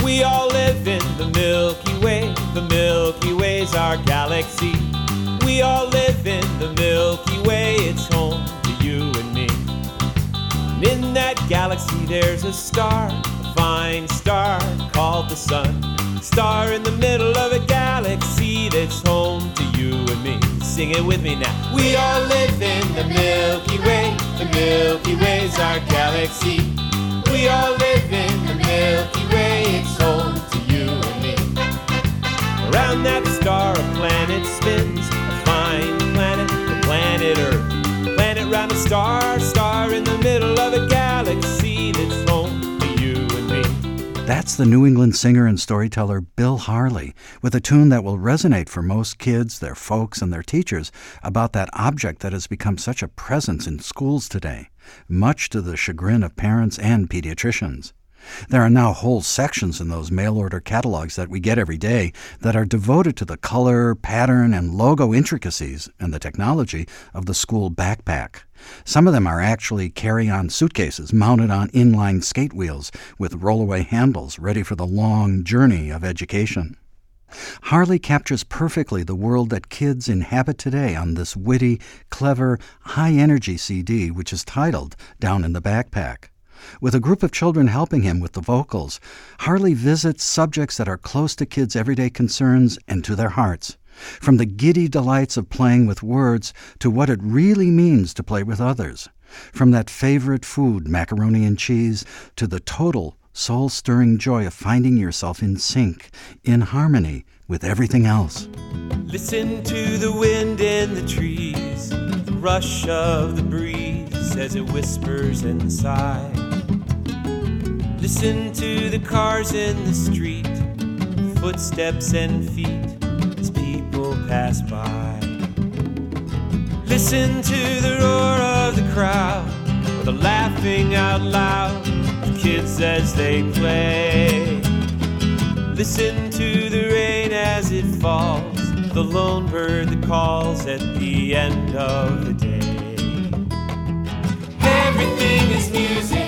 We all live in the Milky Way. The Milky Way's our galaxy. We all live in the Milky Way. It's home to you and me. And in that galaxy there's a star, a fine star called the sun. Star in the middle of a galaxy that's home to you and me. Sing it with me now. We all live in the Milky Way. The Milky Way's our galaxy. We all live in the Milky Way. It's home to you and me. Around that star a planet spins, a fine planet, the planet Earth. Planet round a star, star in the middle of a galaxy that's home to you and me. That's the New England singer and storyteller Bill Harley, with a tune that will resonate for most kids, their folks, and their teachers about that object that has become such a presence in schools today, much to the chagrin of parents and pediatricians. There are now whole sections in those mail-order catalogs that we get every day that are devoted to the color, pattern, and logo intricacies and the technology of the school backpack. Some of them are actually carry-on suitcases mounted on inline skate wheels with roll-away handles ready for the long journey of education. Harley captures perfectly the world that kids inhabit today on this witty, clever, high-energy CD, which is titled Down in the Backpack. With a group of children helping him with the vocals, Harley visits subjects that are close to kids' everyday concerns and to their hearts, from the giddy delights of playing with words to what it really means to play with others, from that favorite food, macaroni and cheese, to the total soul-stirring joy of finding yourself in sync, in harmony with everything else. Listen to the wind in the trees, the rush of the breeze as it whispers inside. Listen to the cars in the street, footsteps and feet as people pass by. Listen to the roar of the crowd, or the laughing out loud of kids as they play. Listen to the rain as it falls, the lone bird that calls at the end of the day. Everything is music.